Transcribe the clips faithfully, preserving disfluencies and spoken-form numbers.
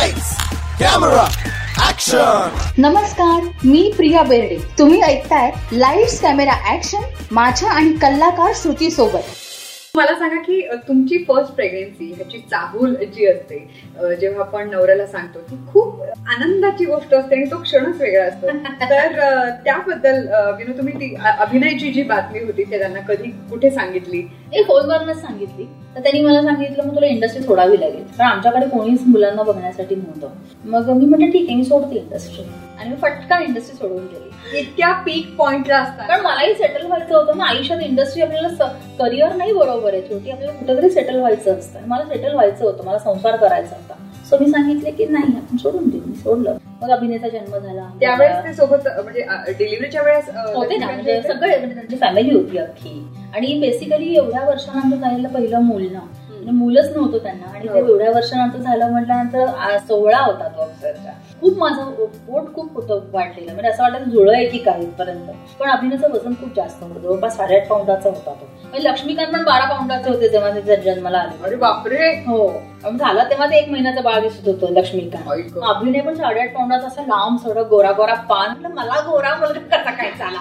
Lights camera action. नमस्कार, मी प्रिया बेर्डे. तुम्ही ऐकताय लाईट्स कॅमेरा ऍक्शन माझ्या आणि कलाकार श्रुती सोबत. मला सांगा की तुमची फर्स्ट प्रेग्नन्सी ह्याची चाहूल जी असते जेव्हा आपण नवऱ्याला सांगतो ती खूप आनंदाची गोष्ट असते आणि तो क्षणच वेगळा असतो. तर त्याबद्दल विनो तुम्ही ती अभिनयाची जी बातमी होती ते त्यांना कधी कुठे सांगितली? एक फोनवरच सांगितली. तर त्यांनी मला सांगितलं मग तुला इंडस्ट्री सोडावी लागेल कारण आमच्याकडे कोणीच मुलांना बघण्यासाठी नव्हतं. मग मी म्हटलं ठीक आहे मी सोडते इंडस्ट्री आणि मी फटकन इंडस्ट्री सोडून गेली. इतक्या पीक पॉइंटला असतात कारण मलाही सेटल व्हायचं होतं ना आयुष्यात. इंडस्ट्री आपल्याला करिअर नाही बरोबर आहे छोटी, आपल्याला कुठेतरी सेटल व्हायचं असतं. मला सेटल व्हायचं होतं, मला संसार करायचा होता. सो मी सांगितले की नाही आपण सोडून देऊ. मी सोडलं. मग अभिनेचा जन्म झाला. त्यावेळेस ते सोबत म्हणजे डिलिव्हरीच्या वेळेस होते ना, म्हणजे सगळे म्हणजे त्यांची फॅमिली होती अख्खी. आणि बेसिकली एवढ्या वर्षानंतर झालेलं पहिलं मूल ना, मुलंच नव्हतं त्यांना. आणि ते एवढ्या वर्षानंतर झालं म्हटल्यानंतर सोहळा होता तो अक्षरशः. खूप माझं पोट खूप होतं वाढलेलं, म्हणजे असं वाटतं जुळं आहे की काय इथपर्यंत. पण अभिनयाचं वजन खूप जास्त होतं, जवळपास साडेआठ पाऊंडाचा होता तो. म्हणजे लक्ष्मीकांत पण बारा पाऊंडाचे होते जेव्हा ते जन्माला आले. अरे बापरे. हो झाला तेव्हा ते एक महिन्याचं बाळ दिसत होतं लक्ष्मीकांत. अभिनय पण साडेआठ पाऊंडाचा असा लांब सडक गोरा गोरा पान. मला गोरा मुलगा कसा काय चाला.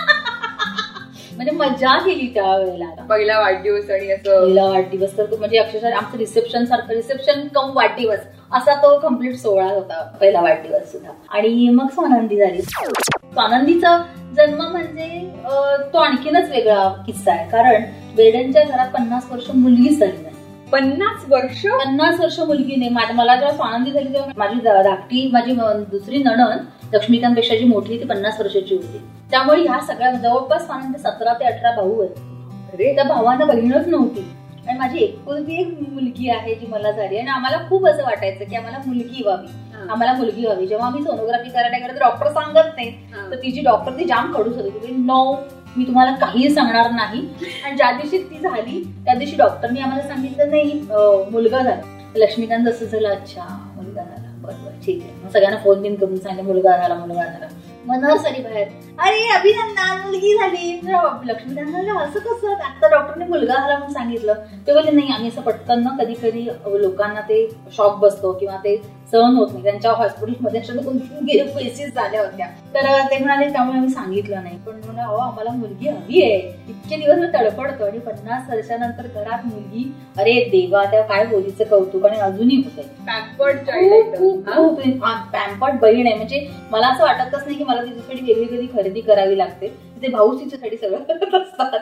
म्हणजे मजा केली त्यावेळेला. पहिला वाढदिवस आणि असं पहिला वाढदिवस तर म्हणजे अक्षरशः आमचं रिसेप्शन सारखं, रिसेप्शन कम वाढदिवस असा तो कम्प्लीट सोहळा होता पहिला वाढदिवस सुद्धा. आणि मग स्वानंदी झाली. स्वानंदीचा जन्म म्हणजे तो आणखीनच वेगळा किस्सा आहे. कारण बेर्डेंच्या घरात पन्नास वर्ष मुलगीच झाली नाही. पन्नास वर्ष पन्नास वर्ष मुलगी नाही. मला जेव्हा स्वानंदी झाली तेव्हा माझी धाकटी माझी दुसरी नणंद लक्ष्मीकांत पेक्षा जी मोठी ती पन्नास वर्षाची होती. त्यामुळे ह्या सगळ्या जवळपास स्वानंदी सतरा ते अठरा भाऊ आहेत. अरे त्या भावांना बहीणच नव्हती. आणि माझी एकुलती एक मुलगी आहे जी मला झाली. आणि आम्हाला खूप असं वाटायचं की आम्हाला मुलगी व्हावी, आम्हाला मुलगी व्हावी. जेव्हा आम्ही सोनोग्राफी करायला गेलो तर डॉक्टर सांगत नाही. तर तिची डॉक्टर ती जाम खडूस होती. नो मी तुम्हाला काही सांगणार नाही. आणि ज्या दिवशी ती झाली त्या दिवशी डॉक्टरनी आम्हाला सांगितलं नाही मुलगा झाला. लक्ष्मीकांत जसं झालं अच्छा मुलगा झाला बरोबर ठीक आहे. मग सगळ्यांना फोन बिन करून सांगितलं मुलगा झाला मुलगा झाला. मग नर्सरी बाहेर अरे अभिनंदन मुलगी झाली. लक्ष्मीकांत असं कसं आता डॉक्टरने मुलगा झाला म्हणून सांगितलं. ते बोलले नाही आम्ही असं पटकन ना कधी कधी लोकांना ते शॉक बसतो किंवा ते सहन होत नाही. त्यांच्या हॉस्पिटलमध्ये गेले पैसे झाल्या होत्या. तर ते म्हणाले त्यामुळे आम्ही सांगितलं नाही. पण म्हणा अहो आम्हाला मुलगी हवी आहे. इतके दिवस तडपडतो आणि पन्नास वर्षानंतर घरात मुलगी. अरे देवा त्या काय बोलीचं कौतुक. आणि अजूनही होतंय पॅम्पर्ड खूप खूप पॅम्पर्ड बहीण आहे. म्हणजे मला असं वाटतच नाही की मला तिच्यासाठी वेगळी कधी खरेदी करावी लागते. तिचे भाऊ तिच्यासाठी सगळं करत असतात.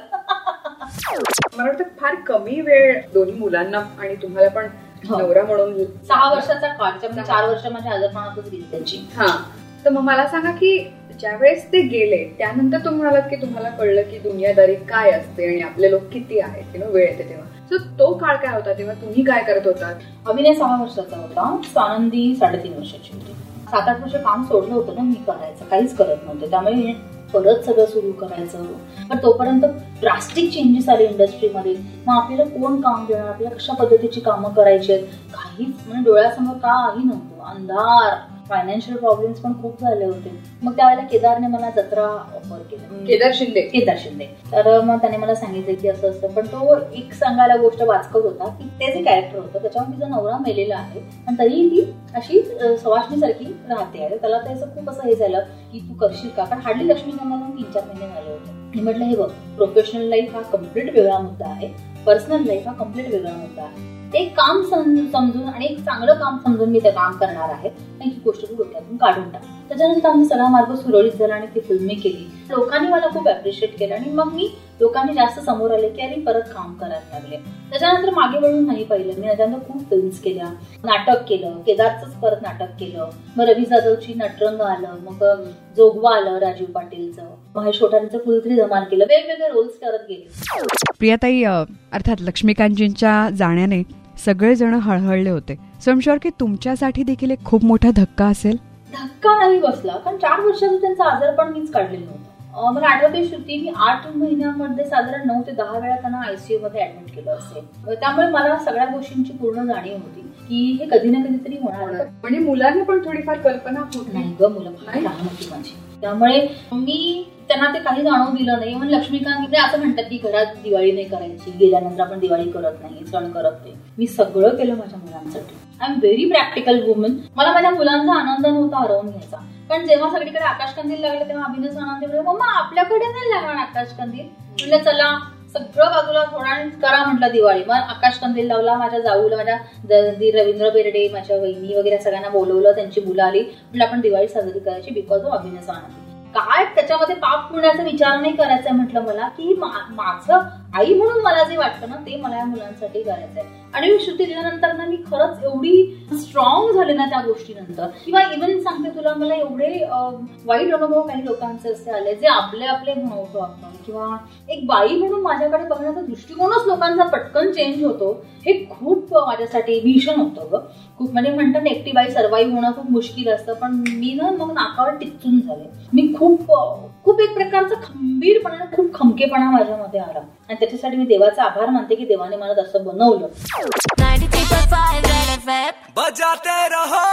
मला वाटतं फार कमी वेळ दोन्ही मुलांना आणि तुम्हाला पण नवरा म्हणून सहा वर्षाचा काळ चार वर्ष माझ्या आजारपणातच गेली त्याची. हा तर मग मला सांगा की ज्यावेळेस ते गेले त्यानंतर तुम्ही म्हणालात की तुम्हाला कळलं की दुनियादारी काय असते आणि आपले लोक किती आहेत तेव्हा वेळ येते तेव्हा. सो तो काळ काय होता तेव्हा तुम्ही काय करत होता? अभिनय सहा वर्षाचा होता. स्वानंदी साडेतीन वर्षाची होती. सात आठ वर्ष काम सोडलं होतं ना मी करायचं काहीच करत नव्हते. त्यामुळे परत सगळं सुरू करायचं. पण तोपर्यंत ड्रास्टिक चेंजेस आले इंडस्ट्रीमध्ये. मग आपल्याला कोण काम देणार, आपल्याला कशा पद्धतीची कामं करायची आहेत काहीच म्हणजे डोळ्यासमोर काही नव्हतं. अंधार. फायनान्शियल प्रॉब्लेम्स पण खूप झाले होते. मग त्यावेळेला केदारने मला जत्रा ऑफर केली. केदार शिंदे केदार शिंदे तर मग त्याने मला सांगितलं की असं असतं. पण तो एक सांगायला गोष्ट वाचकत होता की ते जे कॅरेक्टर होतं त्याच्यावर तिचा नवरा मेलेला आहे आणि तरीही ती अशी सवाष्णीसारखी राहते. आहे त्याला त्याचं खूप असं हे झालं की तू करशील का. कारण हार्डली लक्ष्मीकांत तीन चार महिने झाले होते. मी म्हटलं हे बघ प्रोफेशनल लाईफ हा कम्प्लीट वेगळा मुद्दा आहे, पर्सनल लाईफ हा कम्प्लीट वेगळा मुद्दा आहे. एक काम समजून आणि एक चांगलं काम समजून मी ते काम करणार आहे आणि ही गोष्ट तू डोक्यातून काढून टाक. त्याच्यानंतर आम्ही सगळा मार्ग सुरळीत झाला आणि ती फिल्म मी केली. लोकांनी मला खूप अप्रिशिएट केलं आणि मग मी लोकांनी जास्त समोर आले की अरे परत काम करायला लागले. त्याच्यानंतर मागे वळून नाही पाहिलं मी. त्याच्यानंतर खूप फिल्म्स केल्या, नाटक केलं, केदारचंच परत नाटक केलं. मग रवी जाधवची नटरंग आलं, मग जोगवा आलं राजीव पाटीलचं, महेश कोठारेचं फुलथ्री धमाल केलं, वेगवेगळे रोल्स करत गेले. प्रियाताई अर्थात लक्ष्मीकांतजींच्या जाण्याने सगळेजण हळहळले होते. सो आय एम शुअर की तुमच्यासाठी देखील एक खूप मोठा धक्का असेल. धक्का नाही बसला कारण चार वर्षाचं त्यांचं आजारपण मीच काढलेलं होतं. मला आठवते श्रुती मी आठ महिन्यामध्ये साधारण नऊ ते दहा वेळा त्यांना आयसीयू मध्ये ऍडमिट केलं असेल. त्यामुळे मला सगळ्या गोष्टींची पूर्ण जाणीव होती की हे कधी ना कधीतरी होणार. म्हणजे मुलांना पण थोडीफार कल्पना होत नाही ग. मुलं लहान होती माझी. त्यामुळे मी त्यांना ते काही जाणवू दिलं नाही. म्हणजे लक्ष्मीकांत असं म्हणतात की घरात दिवाळी नाही करायची, गेल्यानंतर आपण दिवाळी करत नाही, सण करत नाही. मी सगळं केलं माझ्या मुलांसाठी I am very practical woman. मला माझ्या मुलांचा आनंद नव्हता हरवून घ्यायचा. पण जेव्हा सगळीकडे आकाशकंदील लागले तेव्हा अभिनय स्वानंदी म्हणाले मम्मा आपल्याकडे नाही लागणार आकाशकंदील. म्हटलं चला सगळं बाजूला थोडा करा म्हटलं दिवाळी. मग आकाशकंदील लावला. माझ्या जाऊला माझ्या रवींद्र बेर्डे माझ्या वहिनी वगैरे सगळ्यांना बोलवलं. त्यांची मुलं आली. म्हटलं आपण दिवाळी साजरी करायची बिकॉज ऑफ अभिनय स्वानंदी. काय त्याच्यामध्ये पाप पुण्याचा विचार नाही करायचा म्हटलं मला की माझं आई म्हणून मला जे वाटतं ना ते मला या मुलांसाठी करायचंय. आणि श्रुती दिल्यानंतर ना मी खरंच एवढी स्ट्रॉंग झाले ना त्या गोष्टीनंतर. किंवा इव्हन सांगते तुला मला एवढे वाईट अनुभव काही लोकांचे असे आले जे आपले आपले म्हणतो आपण. किंवा एक बाई म्हणून माझ्याकडे बघण्याचा दृष्टिकोनच लोकांचा पटकन चेंज होतो. हे खूप माझ्यासाठी भीषण होतं ग. खूप म्हणजे म्हणतात ना एकटी बाई सर्वाईव्ह होणं खूप मुश्किल असतं. पण मी ना मग नाकावर टिचून झाले. मी खूप खूप एक प्रकारचा खंबीरपणा खूप खमकेपणा माझ्यामध्ये आला. आणि त्याच्यासाठी मी देवाचा आभार मानते की देवाने मला तसं बनवलं. बजाते रहो